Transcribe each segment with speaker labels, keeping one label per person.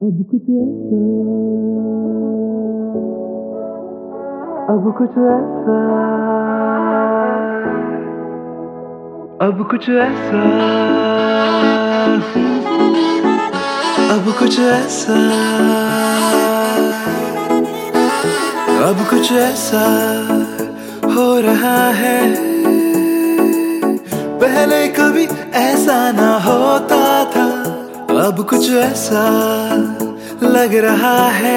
Speaker 1: अब कुछ ऐसा, अब कुछ ऐसा, अब कुछ ऐसा, अब कुछ ऐसा, अब कुछ ऐसा हो रहा है। पहले कभी ऐसा ना होता था, अब कुछ ऐसा लग रहा है।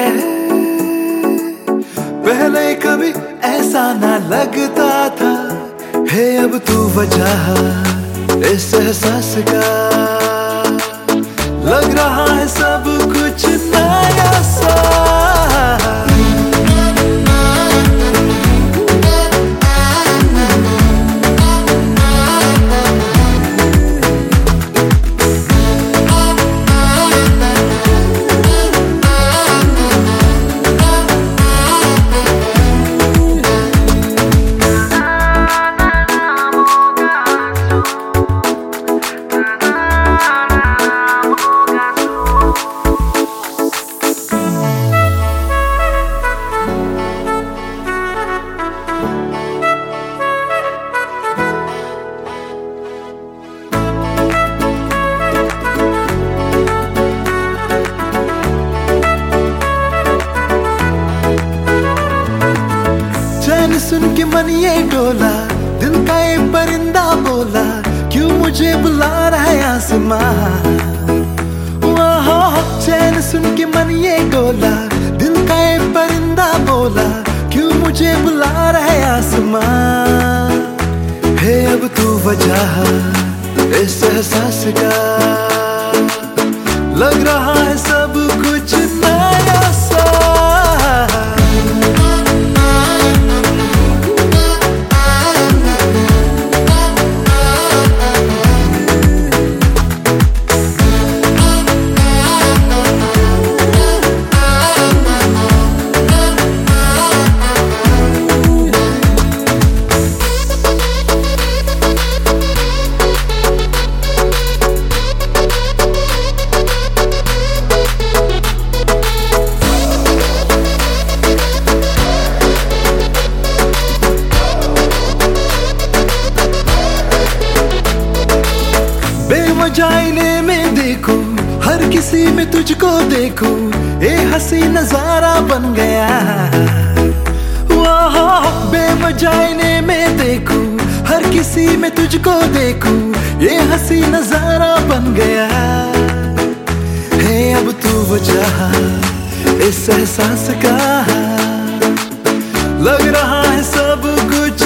Speaker 1: पहले कभी ऐसा ना लगता था। है अब तू वजह इस एहसास का, लग रहा है सब कुछ नया सा। सुन के मन ये डोला, दिल का ये परिंदा बोला, क्यों मुझे बुला रहा है आसमां। चैन सुन के मन ये डोला, दिल का ये परिंदा बोला, क्यों मुझे बुला रहा है आसमां। है अब तू वजह इस एहसास का, लग रहा है सब कुछ नया सा। जाइने में देखूं, हर किसी में तुझको देखूं, ये हंसी नजारा बन गया। बेमजाइने में देखूं, हर किसी में तुझको देखूं, ये हंसी नजारा बन गया। है अब तू वजह इस एहसास का, लग रहा है सब कुछ